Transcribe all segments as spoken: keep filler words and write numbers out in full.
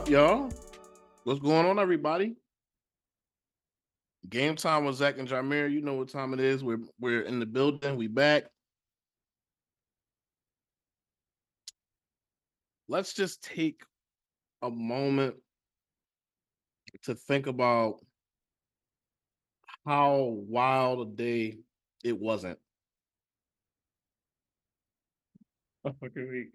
up, y'all? What's going on, everybody? Game time with Zach and Jameer. You know what time it is. We're we're in the building. We back. Let's just take a moment to think about how wild a day it wasn't. Okay.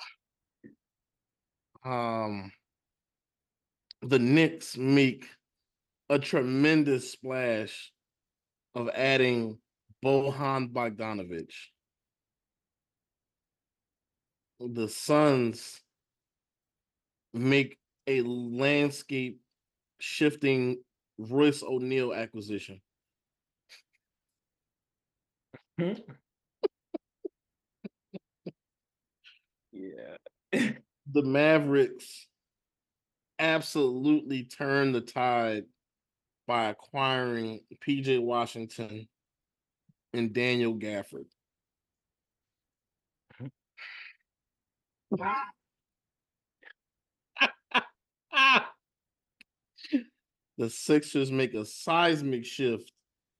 Um, the Knicks make a tremendous splash of adding Bojan Bogdanovic. The Suns make a landscape shifting Royce O'Neal acquisition. Yeah. The Mavericks absolutely turned the tide by acquiring P J Washington and Daniel Gafford. The Sixers make a seismic shift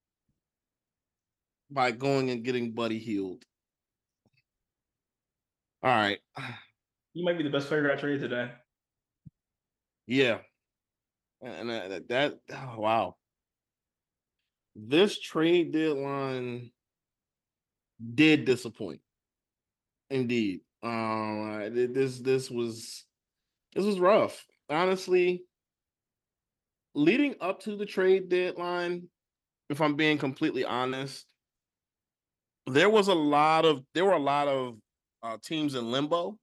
by going and getting Buddy Hield. All right. You might be the best player I traded today. Yeah. And that, that oh, wow. This trade deadline did disappoint. Indeed. Um this this was this was rough. Honestly, leading up to the trade deadline, if I'm being completely honest, there was a lot of there were a lot of uh, teams in limbo.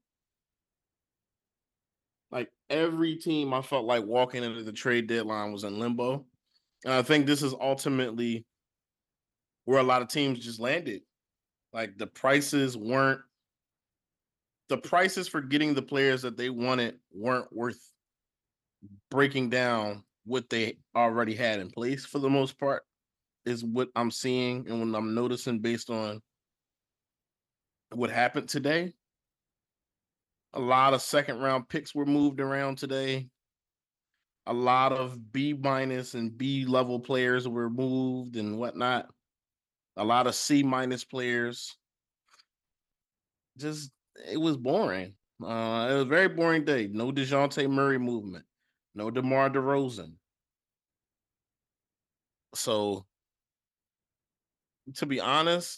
Like every team, I felt like walking into the trade deadline was in limbo, and I think this is ultimately where a lot of teams just landed. Like the prices weren't the prices for getting the players that they wanted weren't worth breaking down what they already had in place for the most part. Is what I'm seeing and what I'm noticing based on what happened today. A lot of second round picks were moved around today. A lot of B minus and B level players were moved and whatnot. A lot of C minus players. Just it was boring. Uh, it was a very boring day. No DeJounte Murray movement. No DeMar DeRozan. So to be honest,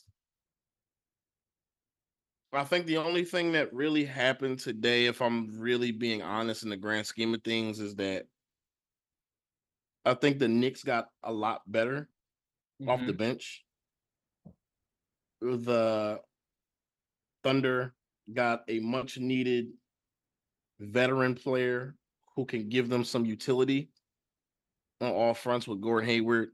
I think the only thing that really happened today, if I'm really being honest in the grand scheme of things, is that I think the Knicks got a lot better mm-hmm. off the bench. The Thunder got a much needed veteran player who can give them some utility on all fronts with Gordon Hayward.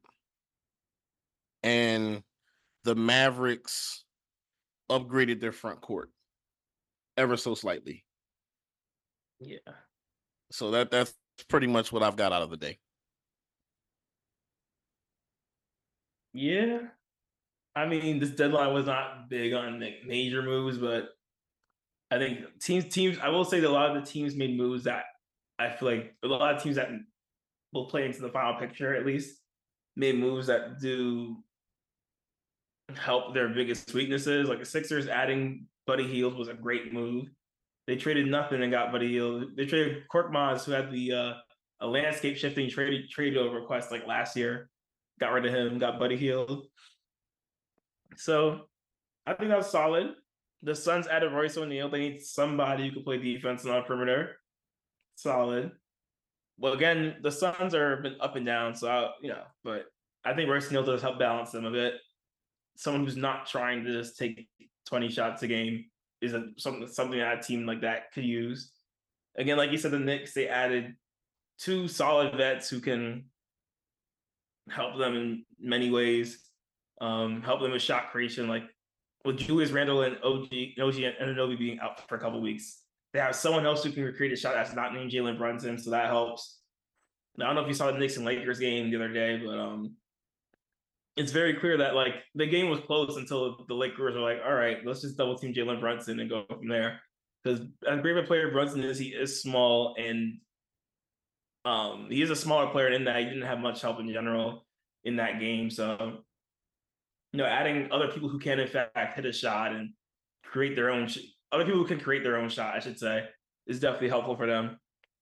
And the Mavericks upgraded their front court ever so slightly. Yeah. So that that's pretty much what I've got out of the day. Yeah. I mean, this deadline was not big on major moves, but I think teams, teams, I will say that a lot of the teams made moves that I feel like a lot of teams that will play into the final picture at least made moves that do help their biggest weaknesses. Like the Sixers adding Buddy Hield was a great move. They traded nothing and got Buddy Hield. They traded Korkmaz, who had the uh, a landscape shifting trade trade request like last year. Got rid of him, got Buddy Hield. So I think that's solid. The Suns added Royce O'Neal. They need somebody who can play defense on the perimeter. Solid. Well, again, the Suns are been up and down, so I, you know, but I think Royce O'Neal does help balance them a bit. Someone who's not trying to just take twenty shots a game is a, something something that a team like that could use. Again, like you said, the Knicks, they added two solid vets who can help them in many ways, um, help them with shot creation, like with Julius Randle and O G, O G and Anunoby being out for a couple weeks. They have someone else who can create a shot that's not named Jalen Brunson, so that helps. Now, I don't know if you saw the Knicks and Lakers game the other day, but um, it's very clear that like the game was close until the Lakers were like, all right, let's just double team Jalen Brunson and go from there. Because as great of a player Brunson is, he is small, and Um, he is a smaller player in that he didn't have much help in general in that game. So, you know, adding other people who can in fact hit a shot and create their own sh- other people who can create their own shot, I should say, is definitely helpful for them.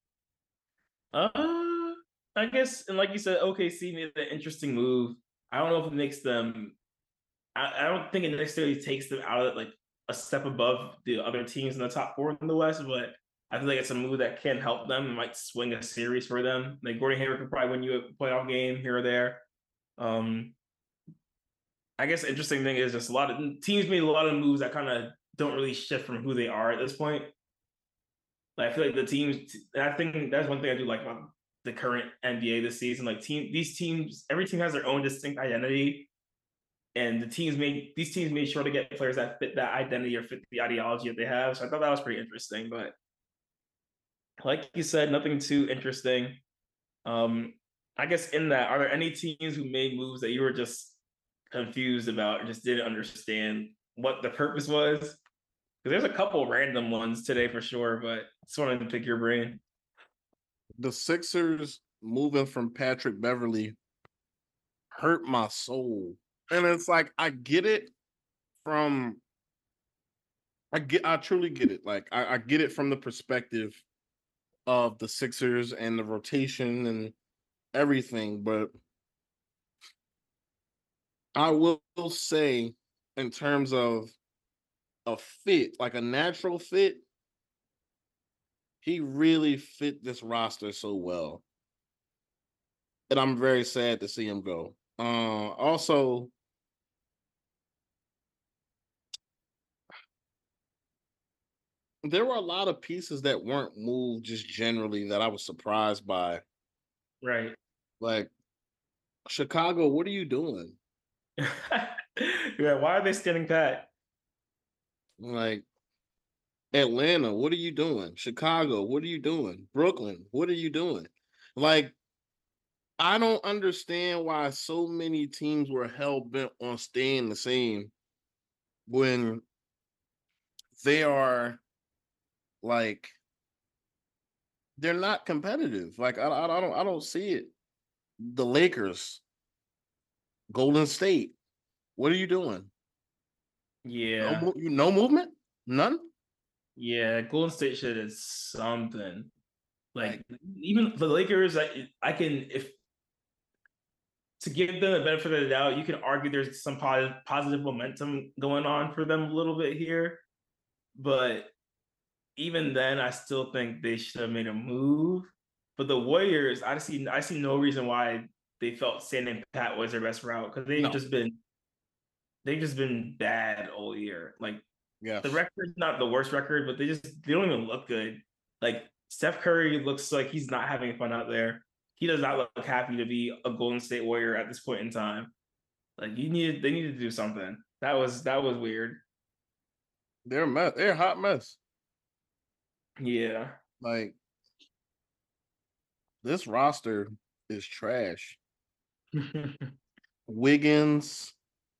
Uh, I guess, and like you said, O K C made an interesting move. I don't know if it makes them. I, I don't think it necessarily takes them out of like a step above the other teams in the top four in the West, but I feel like it's a move that can help them. It might swing a series for them. Like Gordon Hayward could probably win you a playoff game here or there. Um, I guess the interesting thing is just a lot of teams made a lot of moves that kind of don't really shift from who they are at this point. Like I feel like the teams, I think that's one thing I do like about the current N B A this season. Like team, these teams, every team has their own distinct identity, and the teams made these teams made sure to get players that fit that identity or fit the ideology that they have. So I thought that was pretty interesting. But like you said, nothing too interesting. Um, I guess in that, are there any teams who made moves that you were just confused about or just didn't understand what the purpose was? Because there's a couple random ones today for sure, but just wanted to pick your brain. The Sixers moving from Patrick Beverly hurt my soul. And it's like I get it from I get I truly get it. Like I, I get it from the perspective of the Sixers and the rotation and everything, but I will say in terms of a fit, like a natural fit, he really fit this roster so well. And I'm very sad to see him go. Uh also there were a lot of pieces that weren't moved just generally that I was surprised by. Right. Like Chicago, what are you doing? Yeah, why are they standing pat? Like Atlanta, what are you doing? Chicago, what are you doing? Brooklyn, what are you doing? Like I don't understand why so many teams were hell bent on staying the same when they are like they're not competitive. Like I, I, I don't I don't see it. The Lakers, Golden State, what are you doing? No, Yeah. mo- you no movement, none. Yeah, Golden State shit is something. Like Like even the Lakers, I I can if to give them the benefit of the doubt, you can argue there's some positive positive momentum going on for them a little bit here, but even then, I still think they should have made a move. But the Warriors, I see I see no reason why they felt standing pat was their best route because they've no, just been they've just been bad all year. Like the yes, record's not the worst record, but they just they don't even look good. Like Steph Curry looks like he's not having fun out there. He does not look happy to be a Golden State Warrior at this point in time. Like you needed they needed to do something. That was that was weird. they're a mess. They're a hot mess. Yeah. Like this roster is trash. Wiggins,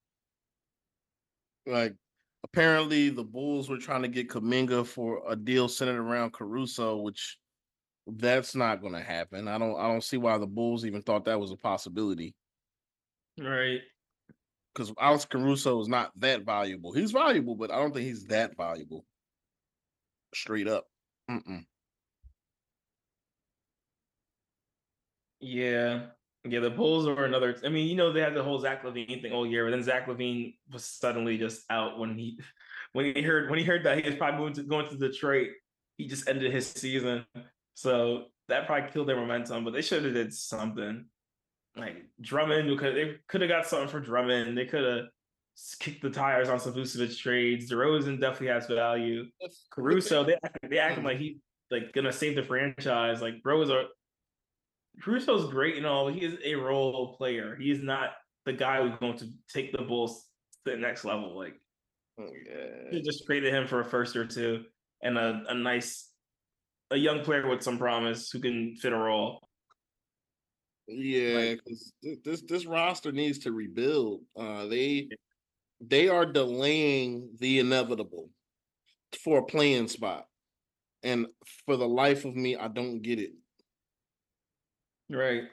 like apparently the Bulls were trying to get Kaminga for a deal centered around Caruso, which that's not going to happen. I don't I don't see why the Bulls even thought that was a possibility Right. because Alex Caruso is not that valuable. He's valuable, but I don't think he's that valuable. Straight up. Mm-mm. Yeah. Yeah, the Bulls are another. I mean, you know, they had the whole Zach LaVine thing all year, but then Zach LaVine was suddenly just out when he when he heard when he heard that he was probably moving to going to Detroit. He just ended his season, so that probably killed their momentum. But they should have did something like Drummond. Because they could have got something for Drummond. They could have kicked the tires on some Vucevic trades. DeRozan definitely has value. With Caruso, that, they they acting mm, like he's like gonna save the franchise. Like bro is a Caruso's great and all, but he is a role player. He is not the guy who's going to take the Bulls to the next level. Like, yeah, you just traded him for a first or two and a, a nice, a young player with some promise who can fit a role. yeah, Like, because this this roster needs to rebuild. Uh, they they are delaying the inevitable for a playing spot, and for the life of me, I don't get it. Right.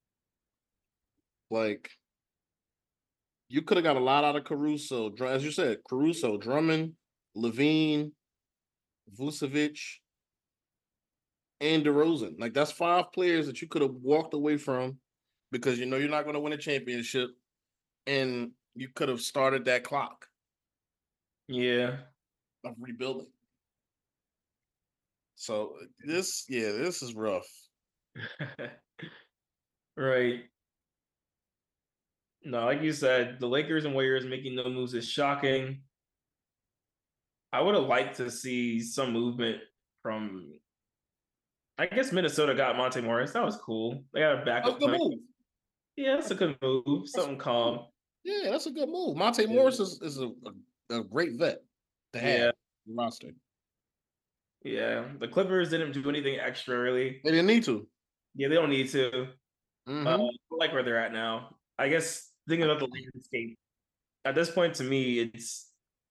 Like, you could have got a lot out of Caruso. As you said, Caruso, Drummond, Levine, Vucevic, and DeRozan. Like, that's five players that you could have walked away from because you know you're not going to win a championship, and you could have started that clock. Yeah. Of rebuilding. So this, yeah, this is rough. Right. No, like you said, the Lakers and Warriors making no moves is shocking. I would have liked to see some movement from. I guess Minnesota got Monte Morris. That was cool. They got a That's a backup good plan. move. Yeah, that's a good move. Something calm. Yeah, that's a good move. Monte Yeah. Morris is, is a, a, a great vet to have Yeah. roster. Yeah, the Clippers didn't do anything extra, really. They didn't need to. Yeah, they don't need to. Mm-hmm. Uh, I like where they're at now. I guess thinking about the landscape at this point, to me, it's.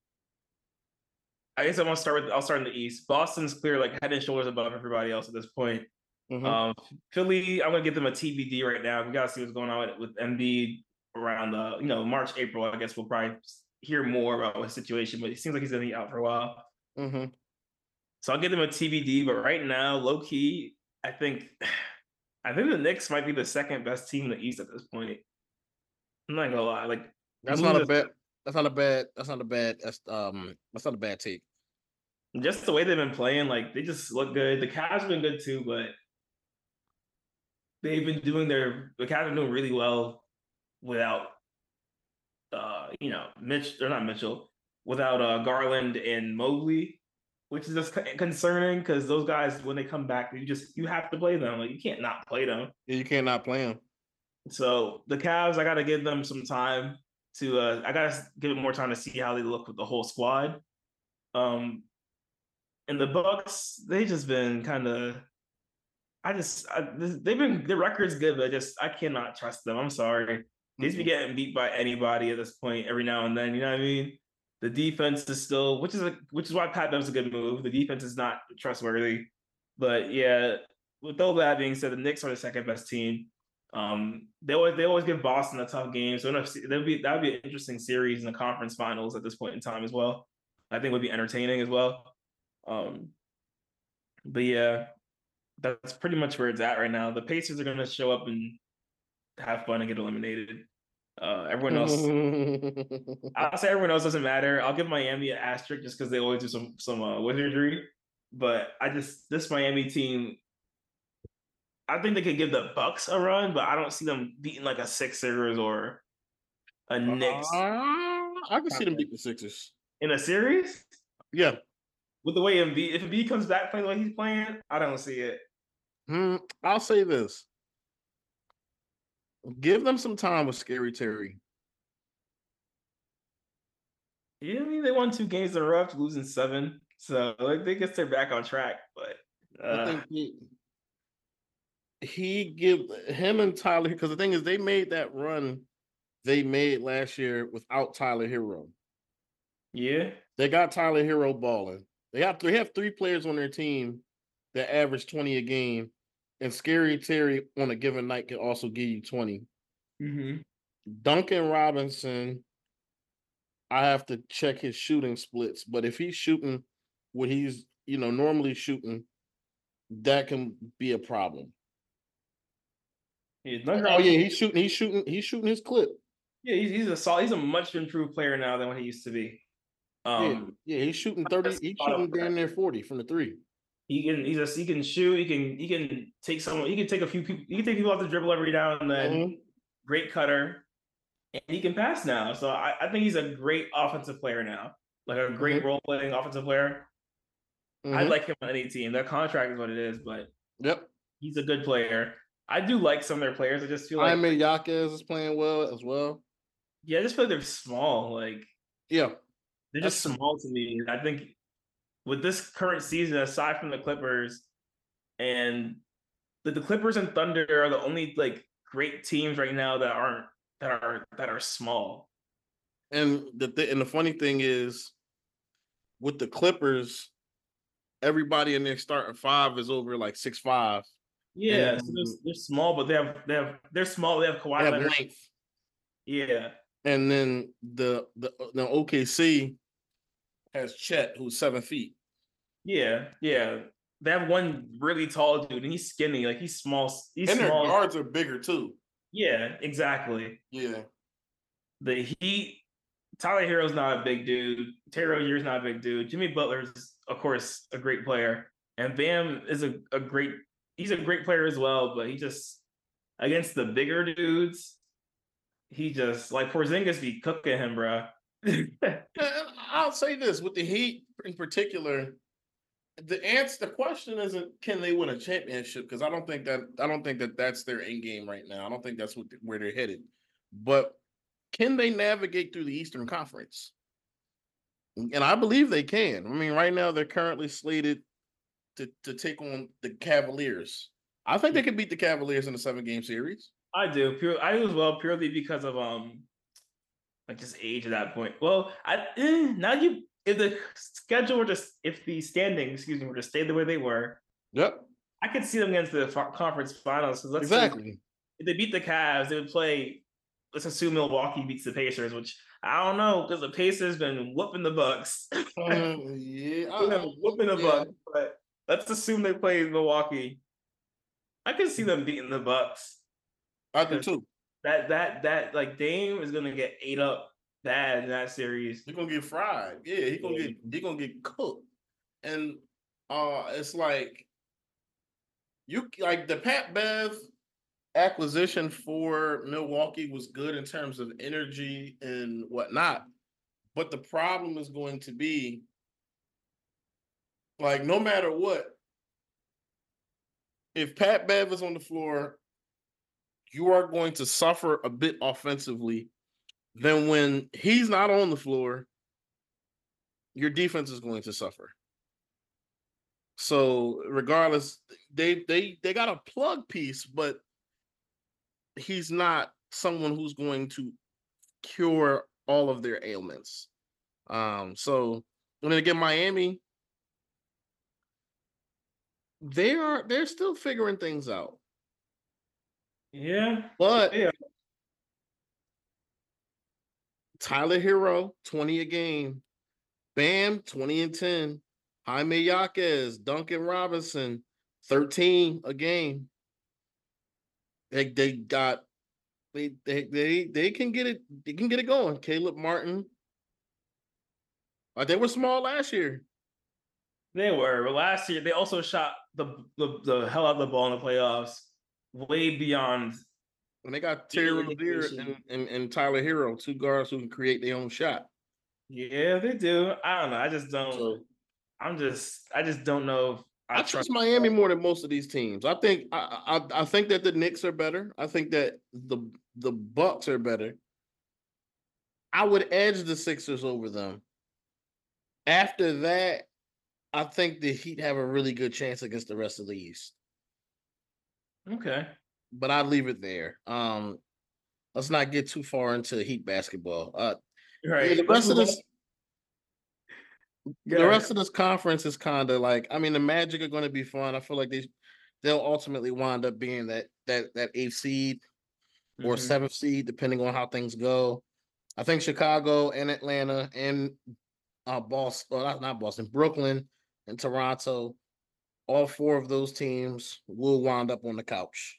I guess I'm gonna start with. I'll start in the East. Boston's clear, like head and shoulders above everybody else at this point. Mm-hmm. Um, Philly, I'm gonna give them a T B D right now. We gotta see what's going on with, with Embiid around the, you know, March, April. I guess we'll probably hear more about his situation, but it seems like he's gonna be out for a while. Mm-hmm. So I'll give them a T B D. But right now, low key, I think, I think the Knicks might be the second best team in the East at this point. I'm not gonna lie, like that's not a bad. That's not a bad. That's not a bad. That's um. That's not a bad take. Just the way they've been playing, like they just look good. The Cavs have been good too, but they've been doing their. The Cavs are doing really well without, uh, you know, Mitch. They're not Mitchell without uh Garland and Mobley, which is just concerning because those guys, when they come back, you just you have to play them. Like you can't not play them. Yeah, you can't not play them. So the Cavs, I got to give them some time to. Uh, I got to give it more time to see how they look with the whole squad. Um, and the Bucks, they just been kind of. I just I, they've been the record's good, but I just I cannot trust them. I'm sorry. They just be getting beat by anybody at this point every now and then. You know what I mean? The defense is still, which is a, which is why Pat Bev's a good move. The defense is not trustworthy, but yeah. With all that being said, the Knicks are the second best team. Um, they always they always give Boston a tough game, so that'd be that'd be an interesting series in the conference finals at this point in time as well. I think would be entertaining as well. Um, but yeah, that's pretty much where it's at right now. The Pacers are going to show up and have fun and get eliminated. Uh, everyone else, I'll say everyone else doesn't matter. I'll give Miami an asterisk just because they always do some some uh, wizardry. But I just this Miami team, I think they could give the Bucks a run, but I don't see them beating like a Sixers or a Knicks. Uh, I can see them beat the Sixers in a series. Yeah, with the way Embiid, if Embiid comes back playing the way he's playing, I don't see it. Hmm, I'll say this. Give them some time with Scary Terry. Yeah, I mean, they won two games in a row after losing seven. So, like, they guess they're back on track. But uh, I think he, he give him and Tyler, because the thing is, they made that run they made last year without Tyler Hero. Yeah. They got Tyler Hero balling. They have, they have three players on their team that average twenty a game. And Scary Terry on a given night can also give you twenty. Mm-hmm. Duncan Robinson, I have to check his shooting splits, but if he's shooting what he's, you know, normally shooting, that can be a problem. Yeah, oh yeah, he's shooting. He's shooting. He's shooting his clip. Yeah, he's, he's a solid. He's a much improved player now than what he used to be. Um, yeah, yeah, he's shooting thirty. He's shooting damn near forty from the three. He can. He's a. He can shoot. He can. He can take someone. He can take a few people. He can take people off the dribble every now and then. Mm-hmm. Great cutter, and he can pass now. So I, I think he's a great offensive player now. Like a great mm-hmm. role playing offensive player. Mm-hmm. I like him on any team. Their contract is what it is, but yep, he's a good player. I do like some of their players. I just feel like Jaime Jaquez is playing well as well. Yeah, I just feel like they're small. Like yeah, they're just That's small to me. I think with this current season, aside from the Clippers, and the, the Clippers and Thunder are the only like great teams right now that aren't that are that are small. And the th- and the funny thing is, with the Clippers, everybody in their starting five is over like six five. Yeah, so they're, and they're small, but they have they have they're small. They have they Kawhi have Leonard. length. Yeah, And then the the, the O K C has Chet, who's seven feet. yeah, yeah. They have one really tall dude, and he's skinny. Like he's small. He's And their small. guards are bigger too. Yeah, exactly. Yeah. The Heat. Tyler Hero's not a big dude. Terry Rozier's not a big dude. Jimmy Butler's, of course, a great player, and Bam is a, a great. He's a great player as well, but he just against the bigger dudes, he just like Porzingis be cooking him, bro. And I'll say this with the Heat in particular, the answer, the question isn't can they win a championship, because I don't think that I don't think that that's their end game right now. I don't think that's what where they're headed. But can they navigate through the Eastern Conference? And I believe they can. I mean, right now they're currently slated to to take on the Cavaliers. I think they could beat the Cavaliers in a seven game series. I do. Pure, I do as well, purely because of um, like just age at that point. Well, I eh, now you if the schedule were just if the standings, excuse me, were to stay the way they were, Yep. I could see them against the conference finals. So let's Exactly. say if they beat the Cavs, they would play. Let's assume Milwaukee beats the Pacers, which I don't know because the Pacers been whooping the Bucks. Um, yeah. I, They've I, been whooping the yeah. Bucks, but let's assume they play Milwaukee. I can see them beating the Bucks. I do too. That that that like Dame is gonna get ate up bad in that series. He's gonna get fried. Yeah, he gonna get he gonna get cooked. And uh it's like you like the Pat Bev acquisition for Milwaukee was good in terms of energy and whatnot. But the problem is going to be like no matter what, if Pat Bev is on the floor, you are going to suffer a bit offensively. Then when he's not on the floor, your defense is going to suffer. So regardless, they they they got a plug piece, but he's not someone who's going to cure all of their ailments. Um, so when they get Miami, they are they're still figuring things out. Yeah, But yeah. Tyler Hero, twenty a game. Bam, twenty and ten. Jaime Jaquez, Duncan Robinson, thirteen a game. They they got they they they they can get it they can get it going. Caleb Martin. Like they were small last year. They were. But last year they also shot the the, the hell out of the ball in the playoffs, way beyond. And they got Terry Rozier and, and, and Tyler Hero, two guards who can create their own shot. Yeah, they do. I don't know. I just don't. So I'm just. I just don't know. I, I trust Miami more than most of these teams. I think I, I I think that the Knicks are better. I think that the the Bucks are better. I would edge the Sixers over them. After that, I think the Heat have a really good chance against the rest of the East. Okay. But I'd leave it there. Um, let's not get too far into Heat basketball. Uh, right. Yeah, the rest of this, Go the ahead. rest of this conference is kind of like. I mean, the Magic are going to be fun. I feel like they they'll ultimately wind up being that that that eighth seed or Mhm. seventh seed, depending on how things go. I think Chicago and Atlanta and uh, Boston, well, not, not Boston, Brooklyn and Toronto, all four of those teams will wind up on the couch.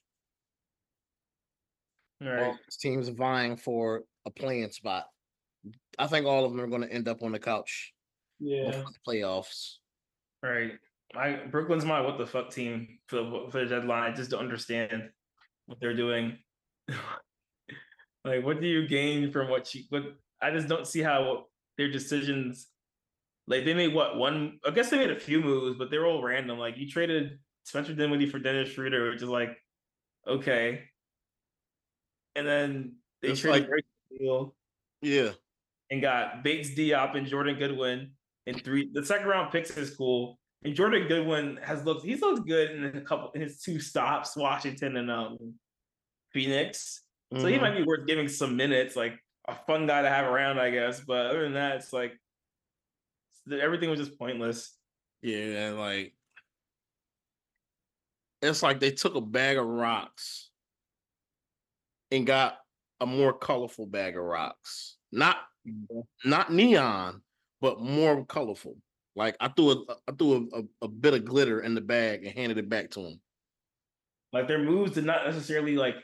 All All right. these teams vying for a playing spot. I think all of them are going to end up on the couch Yeah. before the playoffs. Right. My Brooklyn's my what the fuck team for the, for the deadline. I just don't understand what they're doing. Like, what do you gain from what you? What I just don't see how their decisions. Like, they made what one? I guess they made a few moves, but they're all random. Like, you traded Spencer Dinwiddie for Dennis Schroeder, which is like okay, and then they It's traded like, Bradley Beal yeah, and got Bates Diop and Jordan Goodwin in three. The second round picks is cool. And Jordan Goodwin has looked, he's looked good in a couple in his two stops, Washington and um Phoenix. So mm-hmm. he might be worth giving some minutes, like a fun guy to have around, I guess. But other than that, it's like everything was just pointless. Yeah, and like it's like they took a bag of rocks and got a more colorful bag of rocks. Not not neon, but more colorful. Like I threw a I threw a, a, a bit of glitter in the bag and handed it back to him. Like their moves did not necessarily like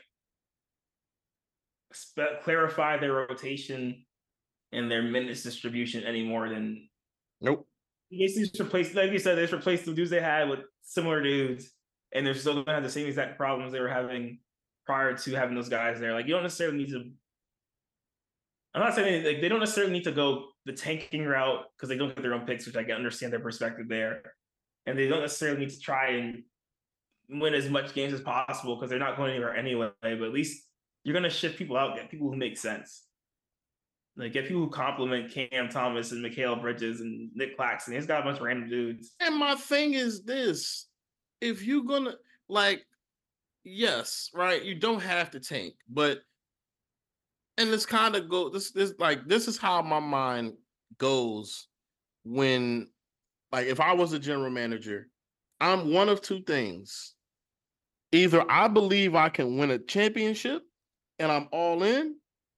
spe- clarify their rotation and their minutes distribution any more than Nope. they just replaced, like you said, they just replaced the dudes they had with similar dudes, and they're still gonna have the same exact problems they were having prior to having those guys there. Like you don't necessarily need to. I'm not saying like they don't necessarily need to go the tanking route because they don't get their own picks, which I can understand their perspective there, and they don't necessarily need to try and win as much games as possible because they're not going anywhere anyway. But at least you're gonna shift people out, get people who make sense. Like get people who compliment Cam Thomas and Mikal Bridges and Nick Claxton. He's got a bunch of random dudes. And my thing is this: if you're gonna like, yes, right, you don't have to tank, but and this kind of go this this like this is how my mind goes when like if I was a general manager, I'm one of two things. Either I believe I can win a championship and I'm all in,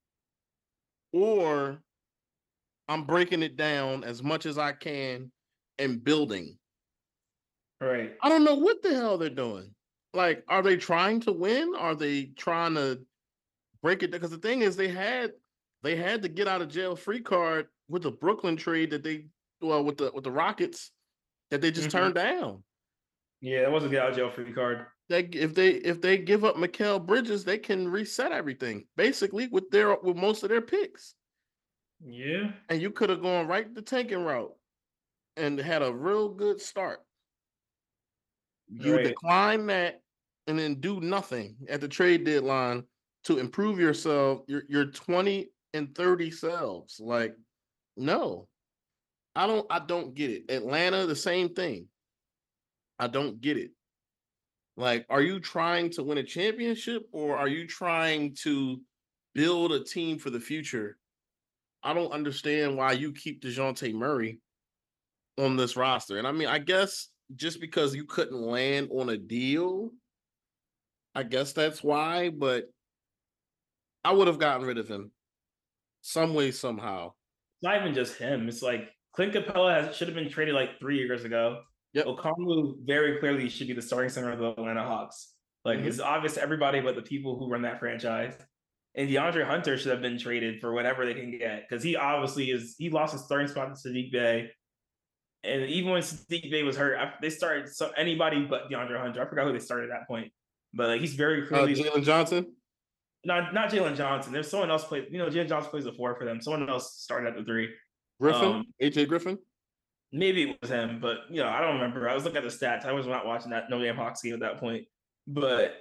or I'm breaking it down as much as I can and building. Right. I don't know what the hell they're doing. Like, are they trying to win? Are they trying to break it? Because the thing is, they had they had to get out of jail free card with the Brooklyn trade that they well with the with the Rockets that they just mm-hmm. turned down. Yeah, that was a get out of jail free card. They if they if they give up Mikal Bridges, they can reset everything basically with their with most of their picks. Yeah, and you could have gone right the tanking route and had a real good start. You right. decline that and then do nothing at the trade deadline to improve yourself, your your twenty and thirty selves. Like, no, I don't. I don't get it. Atlanta, the same thing. I don't get it. Like, are you trying to win a championship or are you trying to build a team for the future? I don't understand why you keep DeJounte Murray on this roster. And I mean, I guess just because you couldn't land on a deal, I guess that's why, but I would have gotten rid of him some way, somehow. It's not even just him. It's like Clint Capella has, should have been traded like three years ago. Yep. Okongwu very clearly should be the starting center of the Atlanta Hawks. Like, mm-hmm. it's obvious to everybody but the people who run that franchise. And DeAndre Hunter should have been traded for whatever they can get because he obviously is. He lost his starting spot to Saddiq Bey, and even when Saddiq Bey was hurt, I, they started so anybody but DeAndre Hunter. I forgot who they started at that point, but like he's very clearly uh, Jalen Johnson. Not not Jalen Johnson. There's someone else played. You know, Jalen Johnson plays the four for them. Someone else started at the three. Griffin, um, A J Griffin. Maybe it was him, but you know, I don't remember. I was looking at the stats. I was not watching that No Damn Hawks game at that point, but.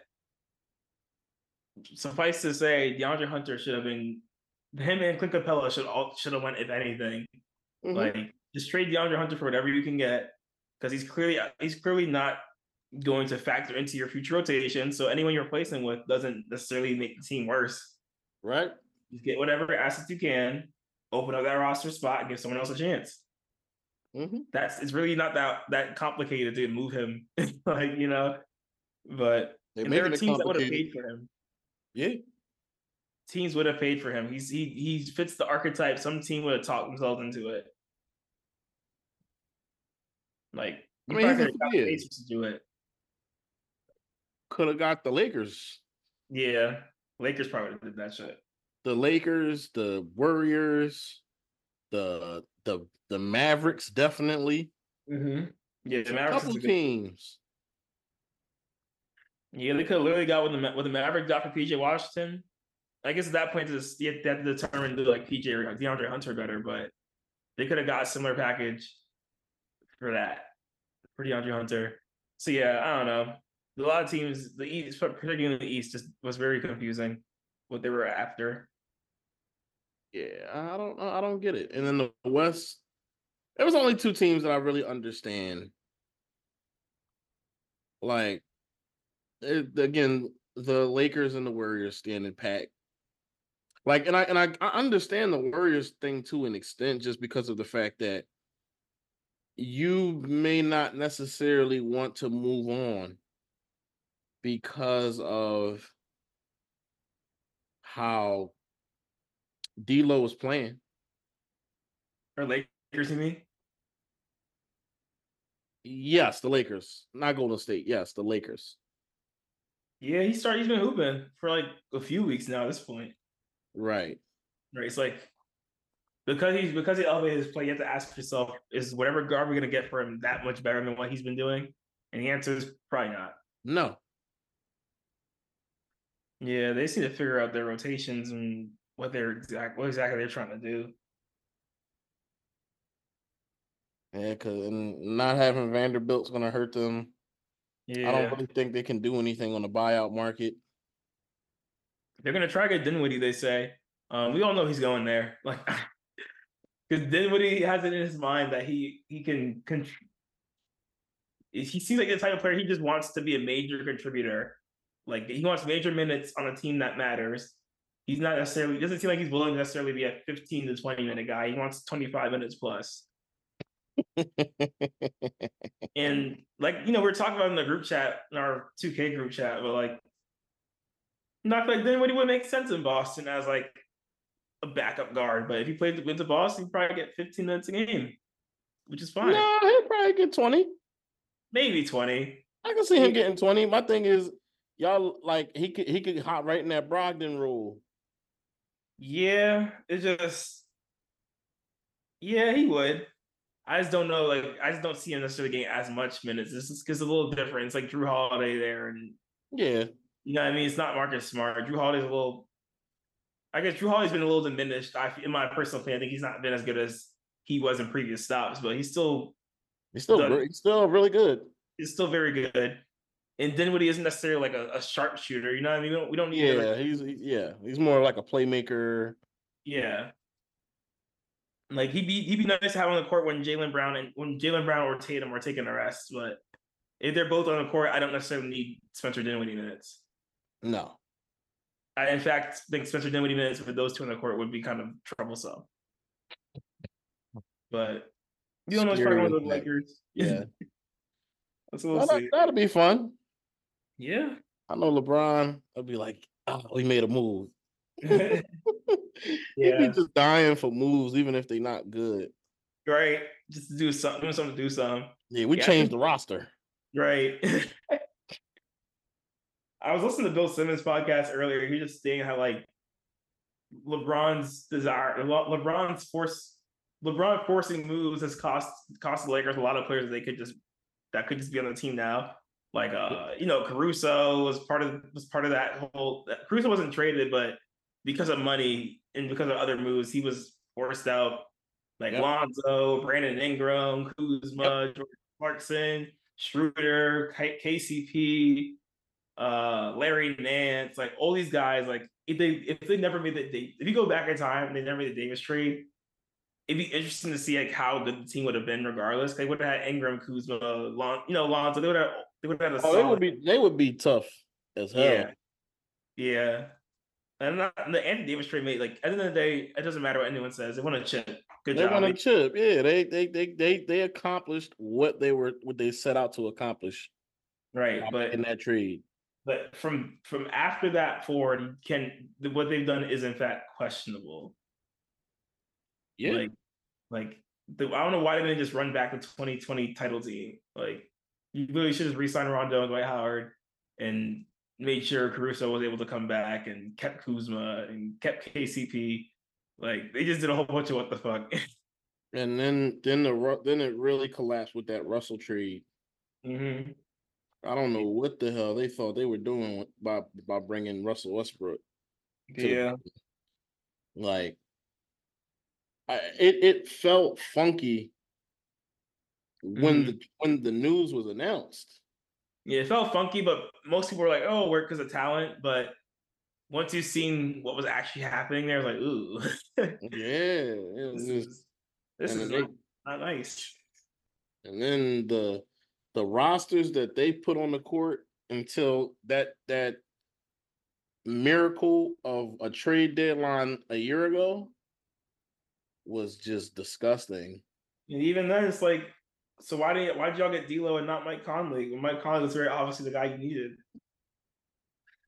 Suffice to say, DeAndre Hunter should have been him and Clint Capella should all should have went if anything. Mm-hmm. Like just trade DeAndre Hunter for whatever you can get because he's clearly he's clearly not going to factor into your future rotation. So anyone you're replacing with doesn't necessarily make the team worse. Right. Just get whatever assets you can, open up that roster spot, and give someone else a chance. Mm-hmm. That's it's really not that that complicated to move him, like you know. But there are teams that would have paid for him. Yeah. Teams would have paid for him. He's he he fits the archetype. Some team would have talked themselves into it. Like I mean, he's got the to do it. Could have got the Lakers. Yeah. Lakers probably did that shit. The Lakers, the Warriors, the the the Mavericks definitely. Mm-hmm. Yeah, the Mavericks. A couple teams. Yeah, they could have literally got what the what the Mavericks got for P J Washington. I guess at that point, just you have to determine to like P J or DeAndre Hunter better, but they could have got a similar package for that for DeAndre Hunter. So yeah, I don't know. A lot of teams, the East, particularly in the East, just was very confusing what they were after. Yeah, I don't, I don't get it. And then the West, there was only two teams that I really understand. Like. It, again, the Lakers and the Warriors standing pat. Like, and I and I, I understand the Warriors thing to an extent, just because of the fact that you may not necessarily want to move on because of how D'Lo was playing. Or Lakers, you mean? Yes, the Lakers, not Golden State. Yes, the Lakers. Yeah, he started. He's been hooping for like a few weeks now. At this point, Right. right? It's like because he's because he elevated his play. You have to ask yourself: is whatever guard we're gonna get for him that much better than what he's been doing? And the answer is probably not. No. Yeah, they just need to figure out their rotations and what they're exact what exactly they're trying to do. Yeah, because not having Vanderbilt's going to hurt them. Yeah, I don't really think they can do anything on the buyout market. they're gonna try to get Dinwiddie. They say. Um, we all know he's going there. Like, because Dinwiddie has it in his mind that he he can. Con- he seems like the type of player he just wants to be a major contributor. Like he wants major minutes on a team that matters. He's not necessarily doesn't seem like he's willing to necessarily be a fifteen to twenty minute guy. He wants twenty-five minutes plus. And like, you know, we we're talking about in the group chat, in our two K group chat, but like not like then what would make sense in Boston as like a backup guard. But if he played with the Boston, he'd probably get fifteen minutes a game, which is fine. No, he'll probably get twenty. Maybe twenty. I can see him getting twenty. My thing is, y'all like he could he could hop right in that Brogdon role. Yeah, it's just yeah, he would. I just don't know. Like, I just don't see him necessarily getting as much minutes. This is because a little different. It's like Drew Holiday there, and yeah, you know what I mean. It's not Marcus Smart. Drew Holiday's a little. I guess Drew Holiday's been a little diminished. I, in my personal opinion, I think he's not been as good as he was in previous stops, but he's still. He's still done, he's still really good. He's still very good. And Dinwiddie isn't necessarily like a, a sharpshooter. You know what I mean? We don't. We don't need. Yeah, to, like, he's yeah, he's more like a playmaker. Yeah. Like he'd be he'd be nice to have on the court when Jaylen Brown and when Jaylen Brown or Tatum are taking a rest, but if they're both on the court, I don't necessarily need Spencer Dinwiddie minutes. No. I in fact think Spencer Dinwiddie minutes with those two on the court would be kind of troublesome. But you don't know what's probably one of the Lakers. Yeah. That's what we'll well, see. That, that'll be fun. Yeah. I know LeBron will be like, oh, he made a move. Yeah. He'd be just dying for moves, even if they're not good. Right. Just to do something, doing something to do something. Yeah, we yeah, changed the roster. Right. I was listening to Bill Simmons' podcast earlier. He was just saying how like LeBron's desire, Le- LeBron's force, LeBron forcing moves has cost cost the Lakers a lot of players that they could just that could just be on the team now. Like uh, you know, Caruso was part of was part of that whole. Caruso wasn't traded, but because of money and because of other moves, he was forced out. Like yep. Lonzo, Brandon Ingram, Kuzma, yep. George Clarkson, Schroeder, K- KCP, uh, Larry Nance, like all these guys. Like if they if they never made the if you go back in time and they never made the Davis trade, it'd be interesting to see like how good the team would have been regardless. They would have had Ingram, Kuzma, Lon, you know, Lonzo. They would have they would have had a. Oh, solid, they would be they would be tough as hell. Yeah, yeah. And not, the Anthony Davis trade made like at the end of the day, it doesn't matter what anyone says. They want to chip. Good they job. They want to chip. Yeah, they they they they they accomplished what they were what they set out to accomplish. Right, but in that trade. But from from after that forward, can what they've done is in fact questionable. Yeah, like like the, I don't know why they didn't just run back the twenty twenty title team. Like you really should have re-signed Rondo and Dwight Howard and made sure Caruso was able to come back and kept Kuzma and kept K C P. Like they just did a whole bunch of what the fuck. And then then the then it really collapsed with that Russell trade. Mm-hmm. I don't know what the hell they thought they were doing by by bringing Russell Westbrook. Yeah, like I, it it felt funky when mm-hmm. the when the news was announced. Yeah, it felt funky, but most people were like, "Oh, we're because of talent." But once you've seen what was actually happening, there, like, "Ooh, yeah, this is this is not, not nice." And then the the rosters that they put on the court until that that miracle of a trade deadline a year ago was just disgusting. And even then, it's like, so why did why did y'all get D'Lo and not Mike Conley? When Mike Conley was very obviously the guy you needed.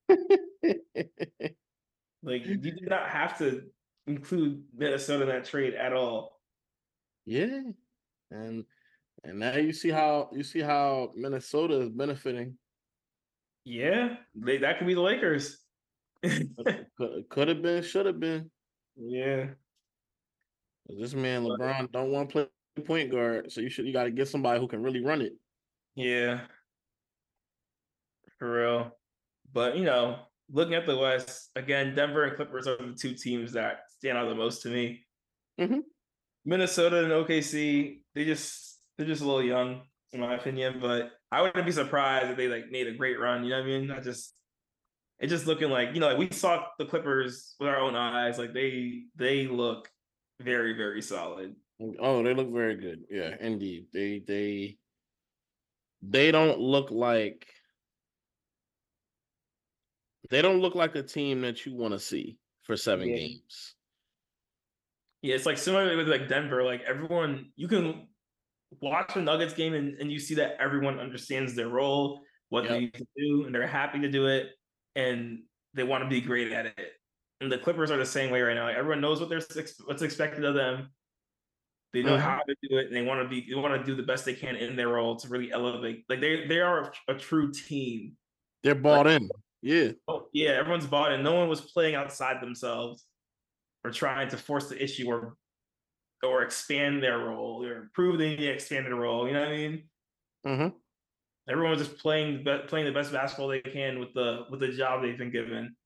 Like you did not have to include Minnesota in that trade at all. Yeah, and and now you see how you see how Minnesota is benefiting. Yeah, they, that could be the Lakers. Could could have been, should have been. Yeah, This man but LeBron don't want to play point guard, so you should you got to get somebody who can really run it. yeah, for real. But you know, looking at the West again, Denver and Clippers are the two teams that stand out the most to me. Hmm. Minnesota and O K C, they just they're just a little young, in my opinion. But I wouldn't be surprised if they like made a great run. You know what I mean? I just it's just looking like you know, like we saw the Clippers with our own eyes. Like they they look very very solid. Oh, they look very good. Yeah, indeed. They they they don't look like they don't look like a team that you want to see for seven Yeah, games. yeah. It's like similar with like Denver. Like everyone, you can watch the Nuggets game and, and you see that everyone understands their role, what they Yep. need to do, and they're happy to do it, and they want to be great at it. And the Clippers are the same way right now. Like everyone knows what they're what's expected of them. They know Hmm. how to do it, and they want to be they want to do the best they can in their role to really elevate. Like they they are a, a true team. They're Like bought in. Yeah. oh yeah, everyone's bought in. No one was playing outside themselves or trying to force the issue or or expand their role or prove they need to expand their role. You know what I mean? Hmm. Everyone's just playing playing the best basketball they can with the with the job they've been given.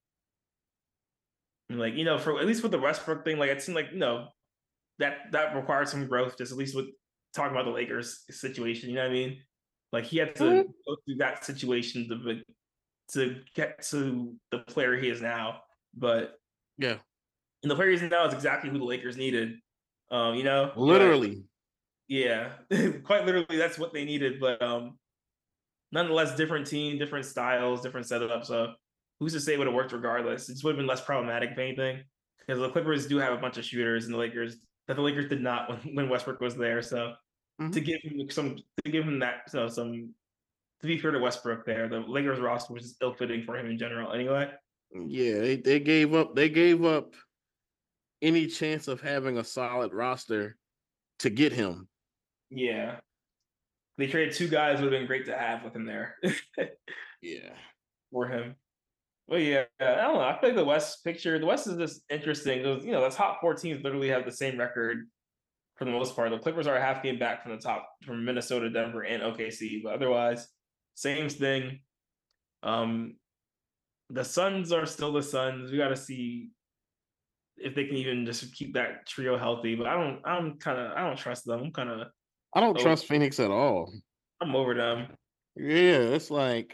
And like you know, for at least with the Westbrook thing, like it seemed like you know that that required some growth. Just at least with talking about the Lakers situation, you know what I mean? Like he had to Hmm. go through that situation to to get to the player he is now. But Yeah. and the player he is now is exactly who the Lakers needed. Um, you know, but Literally. yeah, quite literally, that's what they needed. But um, nonetheless, different team, different styles, different setup. So who's to say it would have worked regardless? It just would have been less problematic, if anything, because the Clippers do have a bunch of shooters, and the Lakers that the Lakers did not when, when Westbrook was there. So to Hmm. give him some, to give him that, you know, some to be fair to Westbrook, there the Lakers roster was ill fitting for him in general. Anyway, Yeah, they, they gave up they gave up any chance of having a solid roster to get him. yeah, they traded two guys would have been great to have with him there Yeah. for him. Well, yeah, I don't know. I feel like the West picture, the West is just interesting. Those, you know, the top four teams literally have the same record for the most part. The Clippers are a half game back from the top from Minnesota, Denver, and O K C, but otherwise, same thing. Um, the Suns are still the Suns. We got to see if they can even just keep that trio healthy. But I don't. I'm kind of. I don't trust them. I'm kind of. I don't Oh, trust Phoenix at all. I'm over them. Yeah, it's like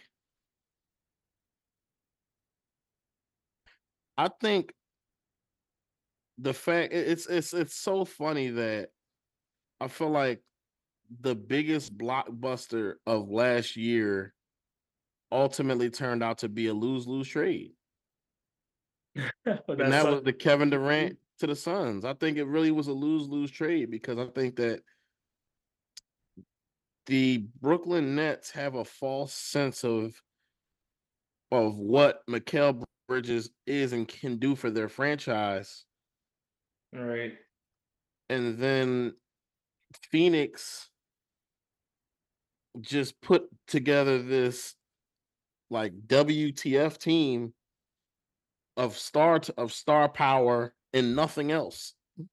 I think the fact it's it's it's so funny that I feel like the biggest blockbuster of last year ultimately turned out to be a lose-lose trade. But And that's that such. was the Kevin Durant to the Suns. I think it really was a lose-lose trade because I think that the Brooklyn Nets have a false sense of of what Mikal Bridges is and can do for their franchise. All right. And then Phoenix just put together this like W T F team of star of star power and nothing else.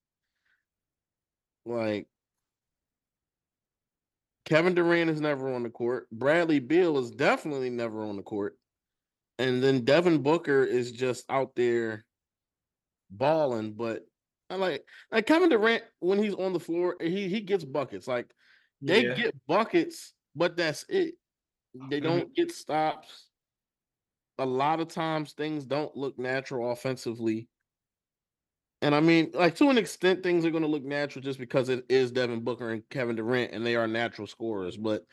Like Kevin Durant is never on the court. Bradley Beal is definitely never on the court. And then Devin Booker is just out there balling. But I like like Kevin Durant when he's on the floor, he he gets buckets. Like they Yeah. get buckets, but that's it. They Mhm. don't get stops. A lot of times things don't look natural offensively. And I mean, like to an extent, things are going to look natural just because it is Devin Booker and Kevin Durant, and they are natural scorers. But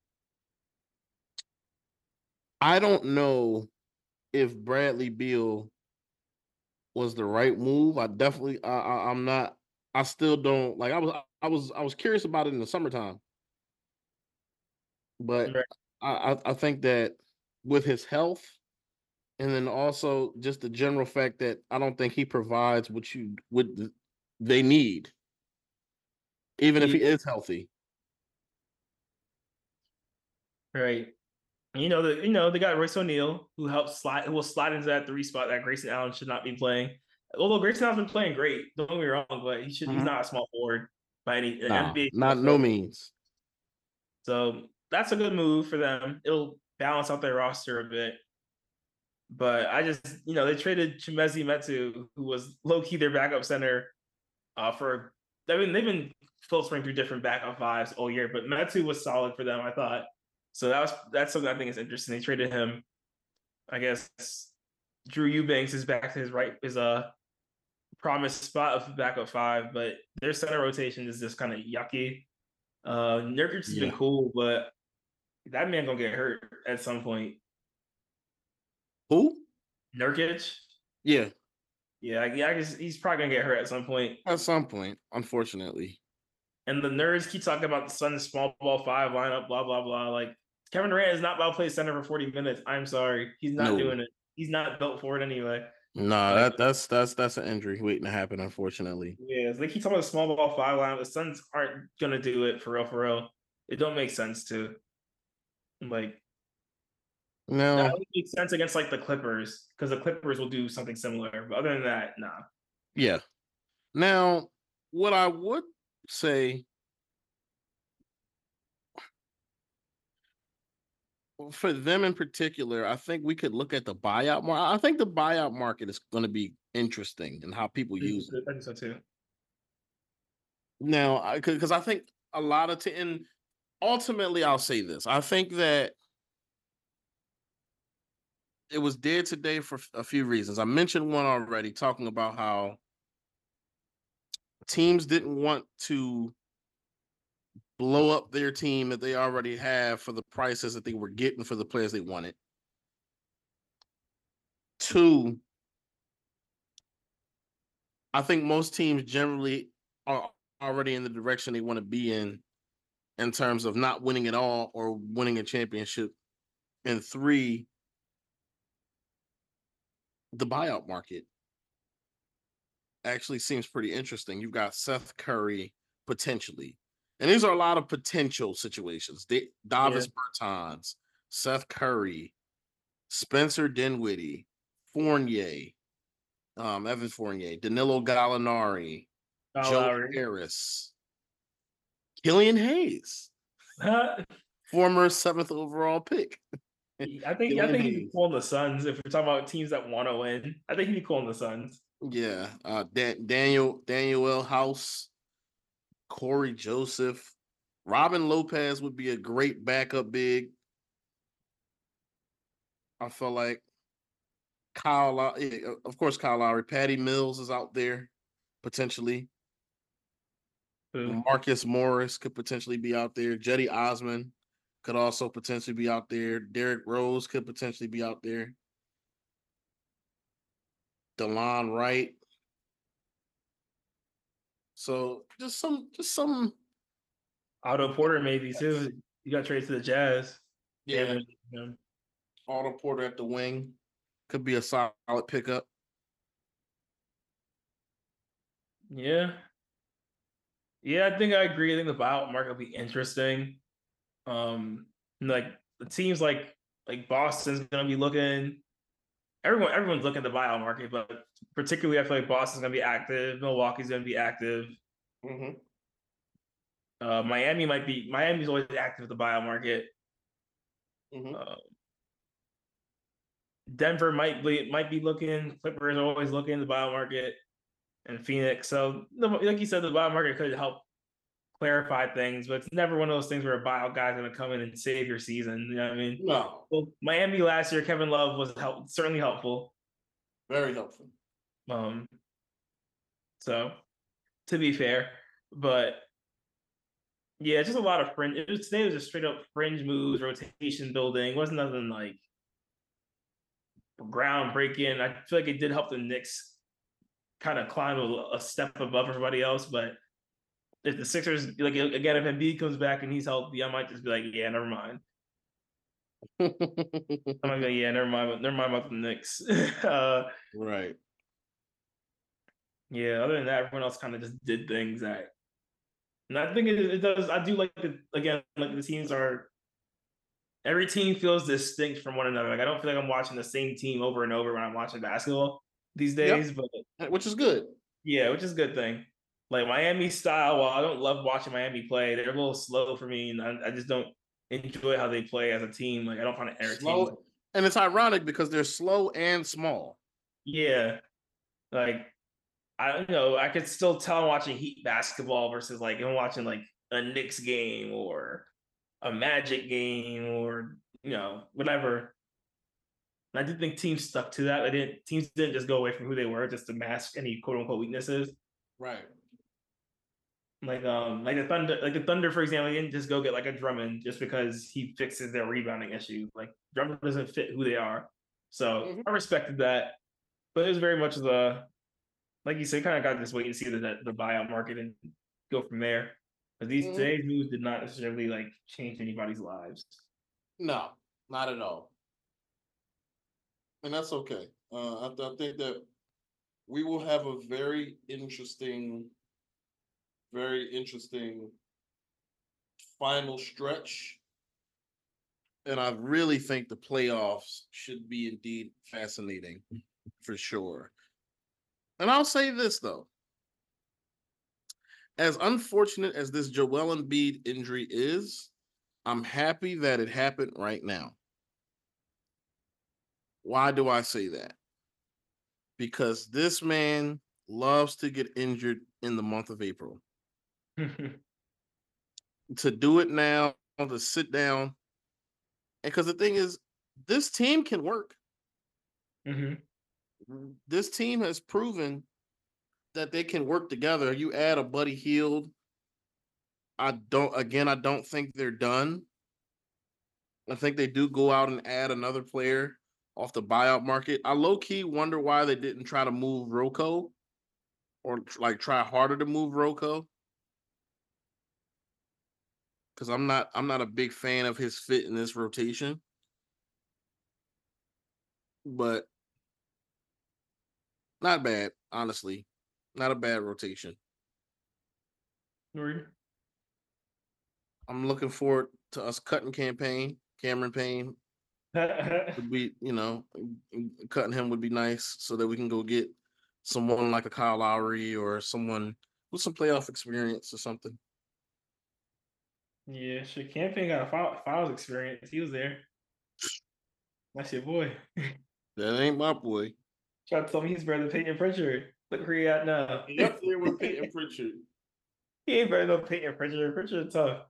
I don't know if Bradley Beal was the right move. I definitely, I, I, I'm not. I still don't like. I was, I was, I was curious about it in the summertime, but Right. I, I, I think that with his health And then also just the general fact that I don't think he provides what you what they need, even if Yeah, he is healthy. right. You know, the you know they got Royce O'Neal who helps slide who will slide into that three spot that Grayson Allen should not be playing. Although Grayson Allen's been playing great, don't get me wrong, but he should he's Mm-hmm. not a small forward by any No, N B A small not no forward. means. So that's a good move for them. It'll balance out their roster a bit. But I just, you know, they traded Chimezi Metu, who was low key their backup center, uh, for. I mean, they've been filtering through different backup fives all year, but Metu was solid for them, I thought. So that was that's something I think is interesting. They traded him. I guess Drew Eubanks is back to his right his uh promised spot of backup five, but their center rotation is just kind of yucky. Uh, Nurkic has been Yeah. cool, but that man gonna get hurt at some point. Who? Nurkic, Yeah, yeah, yeah, I guess he's probably gonna get hurt at some point. at some point, unfortunately. And the nerds keep talking about the Suns small ball five lineup, blah blah blah. Like Kevin Durant is not about to play center for forty minutes. I'm sorry, he's not No. doing it. He's not built for it anyway. Nah, Like, that that's that's that's an injury waiting to happen, unfortunately. yeah, they keep talking about the small ball five lineup. The Suns aren't gonna do it for real, for real. It don't make sense to like that Now, only makes sense against like the Clippers because the Clippers will do something similar. But other than that, nah. yeah. Now, what I would say for them in particular, I think we could look at the buyout market. I think the buyout market is going to be interesting and how people use it. I think so too. Now, because I think a lot of t- and ultimately, I'll say this: I think that it was dead today for a few reasons. I mentioned one already, talking about how teams didn't want to blow up their team that they already have for the prices that they were getting for the players they wanted. Two, I think most teams generally are already in the direction they want to be in, in terms of not winning at all or winning a championship. And three, the buyout market actually seems pretty interesting. You've got Seth Curry potentially. And these are a lot of potential situations. D- Davis yeah. Bertans, Seth Curry, Spencer Dinwiddie, Fournier, um, Evan Fournier, Danilo Gallinari, oh, Joe Lowry. Harris, Killian Hayes, former seventh overall pick. I think Killian I think Hayes. He'd be cool on the Suns if we're talking about teams that want to win. I think he'd be cool on the Suns. Yeah, uh, Dan- Daniel Daniel House, Corey Joseph, Robin Lopez would be a great backup big. I feel like Kyle, of course, Kyle Lowry, Patty Mills is out there potentially. Who? Marcus Morris could potentially be out there. Jetty Osman could also potentially be out there. Derrick Rose could potentially be out there. DeLon Wright. So just some, just some. Otto Porter maybe too. You got traded to the Jazz. Yeah. yeah. Otto Porter at the wing could be a solid pickup. Yeah. Yeah, I think I agree. I think the buyout market will be interesting. Um, like the teams like like Boston's gonna be looking. Everyone, everyone's looking at the buyout market, but particularly I feel like Boston's gonna be active. Milwaukee's gonna be active. Mm-hmm. Uh, Miami might be. Miami's always active with the buyout market. Mm-hmm. Uh, Denver might be might be looking. Clippers are always looking at the buyout market, and Phoenix. So, like you said, the buyout market could help clarify things, but it's never one of those things where a buyout guy's going to come in and save your season. You know what I mean? No. Well, Miami last year, Kevin Love was help, certainly helpful. Very helpful. Um. So, to be fair, but yeah, just a lot of fringe. It was, today was just straight up fringe moves, rotation building. It wasn't nothing like groundbreaking. I feel like it did help the Knicks kind of climb a, a step above everybody else, but if the Sixers, like again, if Embiid comes back and he's healthy, I might just be like, yeah, never mind. I'm like, yeah, never mind. Never mind about the Knicks. uh, Right. yeah. Other than that, everyone else kind of just did things that. And I think it, it does. I do like the again, like the teams are. Every team feels distinct from one another. Like I don't feel like I'm watching the same team over and over when I'm watching basketball these Yep. days. But Which is good. yeah, which is a good thing. Like Miami style, while I don't love watching Miami play, they're a little slow for me, and I, I just don't enjoy how they play as a team. Like I don't find it entertaining. Slow. And it's ironic because they're slow and small. Yeah, like I don't know. I could still tell I'm watching Heat basketball versus like I'm watching like a Knicks game or a Magic game or you know whatever. And I did think teams stuck to that. I didn't teams didn't just go away from who they were just to mask any quote unquote weaknesses. Right. Like um like the Thunder like the Thunder, for example, they didn't just go get like a Drummond just because he fixes their rebounding issue. Like Drummond doesn't fit who they are. So Mm-hmm. I respected that. But it was very much the like you said, kind of got this wait and see the the buyout market and go from there. But these Mm-hmm. today's news did not necessarily like change anybody's lives. No, not at all. And that's okay. Uh, I, I think that we will have a very interesting, very interesting final stretch. And I really think the playoffs should be indeed fascinating for sure. And I'll say this though. As unfortunate as this Joel Embiid injury is, I'm happy that it happened right now. Why do I say that? Because this man loves to get injured in the month of April. To do it now, to sit down, and because the thing is, this team can work. Mm-hmm. This team has proven that they can work together. You add a Buddy Hield. I don't. Again, I don't think they're done. I think they do go out and add another player off the buyout market. I low key wonder why they didn't try to move Rocco or like try harder to move Rocco because I'm not. I'm not a big fan of his fit in this rotation. But not bad, honestly. Not a bad rotation. I'm looking forward to us cutting campaign. Cameron Payne would be, you know, cutting him would be nice so that we can go get someone like a Kyle Lowry or someone with some playoff experience or something. Yeah, shit. Campaign got a finals experience. He was there. That's your boy. That ain't my boy. Try to tell me he's better than Peyton Pritchard. Look where he at now. He up there with Peyton Pritchard. He ain't better than Peyton Pritchard. Pritchard tough.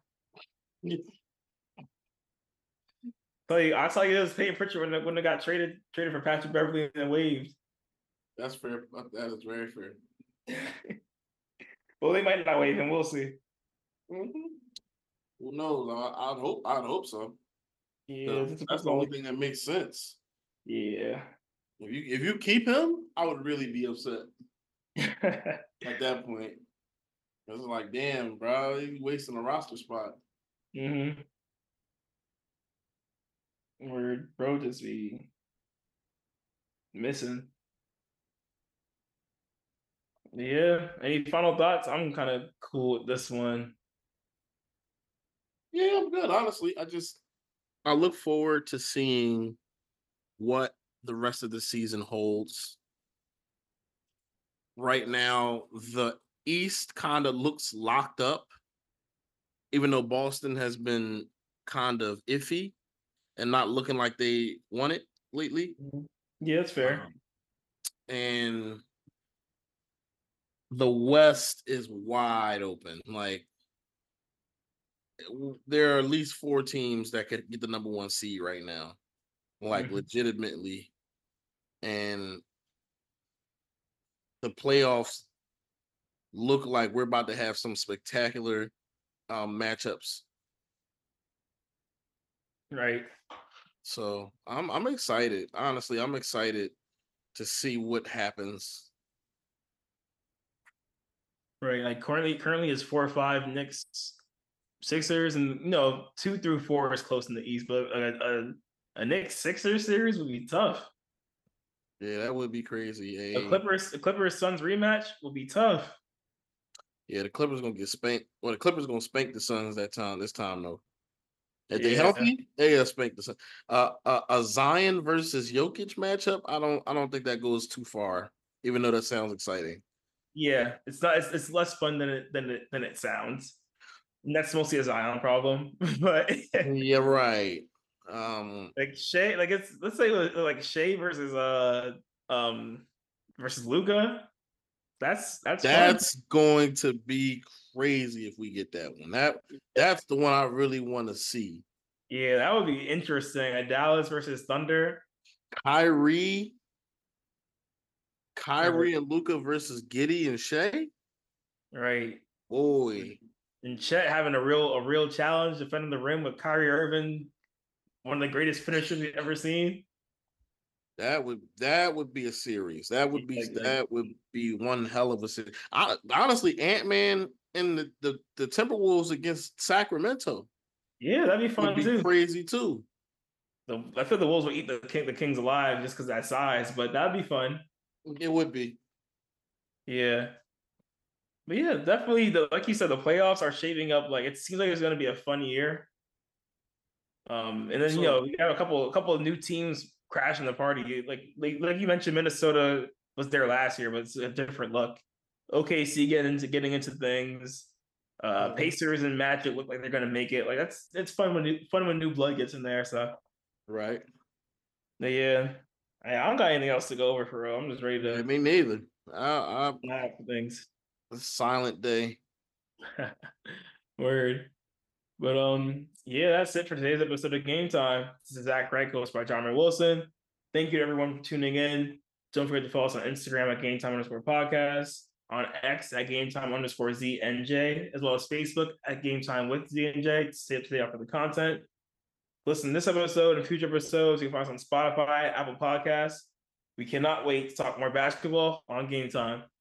So I saw you it was Peyton Pritchard when, when they got traded traded for Patrick Beverly and waived. That's fair. That is very fair. Well, they might not waive him. We'll see. Mm-hmm. Who knows? I, I'd hope. I'd hope so. Yeah, that's, that's the only thing that makes sense. Yeah. If you if you keep him, I would really be upset at that point. It's like, damn, bro, you wasting a roster spot. Mm-hmm. Where bro just be missing. Yeah. Any final thoughts? I'm kind of cool with this one. Yeah, I'm good. Honestly, I just I look forward to seeing what the rest of the season holds. Right now, the East kind of looks locked up, even though Boston has been kind of iffy and not looking like they want it lately. Yeah, that's fair. Um, and the West is wide open. Like there are at least four teams that could get the number one seed right now, like mm-hmm. legitimately. And the playoffs look like we're about to have some spectacular um, matchups. Right. So I'm I'm excited. Honestly, I'm excited to see what happens. Right. Like currently, currently is four or five Knicks, Sixers, and you know, two through four is close in the East, but a a, a Knicks Sixers series would be tough. Yeah, that would be crazy. A A Clippers, a Clippers Suns rematch will be tough. yeah, the Clippers gonna get spanked. Well, the Clippers gonna spank the Suns that time. This time though, if they Yeah, healthy, they gonna spank the Suns. Uh, uh, a Zion versus Jokic matchup. I don't. I don't think that goes too far. Even though that sounds exciting. yeah. It's not. It's, it's less fun than it than it than it sounds. And that's mostly a Zion problem, but Yeah, right. Um, like Shea, like it's let's say like Shea versus uh um versus Luca. That's that's fun. that's going to be crazy if we get that one. That that's the one I really want to see. Yeah, that would be interesting. A Dallas versus Thunder. Kyrie, Right. Kyrie and Luca versus Giddy and Shea. Right. Boy, And Chet having a real a real challenge defending the rim with Kyrie Irving, one of the greatest finishers we've ever seen. that would that would be a series. That would be Like, like that would be one hell of a series. I, honestly, Ant Man and the, the the Timberwolves against Sacramento yeah, that'd be would fun be too. crazy too. The, I feel the Wolves will eat the king the Kings alive just because that size, but that'd be fun. It would be. Yeah. But yeah, definitely the like you said, the playoffs are shaping up like it seems like it's gonna be a fun year. Um, and then you So know, we have a couple a couple of new teams crashing the party. Like like like you mentioned, Minnesota was there last year, but it's a different look. O K C getting into getting into things. Uh, mhm, Pacers and Magic look like they're gonna make it. Like that's it's fun when new, fun when new blood gets in there. So right. yeah, I, I don't got anything else to go over for real. I'm just ready Yeah, to me neither. I, I snap for things. silent day. Word. But um, yeah, that's it for today's episode of Game Time. This is Zach Wright, hosted by John Ray Wilson. Thank you to everyone for tuning in. Don't forget to follow us on Instagram at Game Time underscore podcast, on X at Game Time underscore Z N J, as well as Facebook at Game Time with Z N J to stay up to date for the content. Listen to this episode and future episodes. You can find us on Spotify, Apple Podcasts. We cannot wait to talk more basketball on Game Time.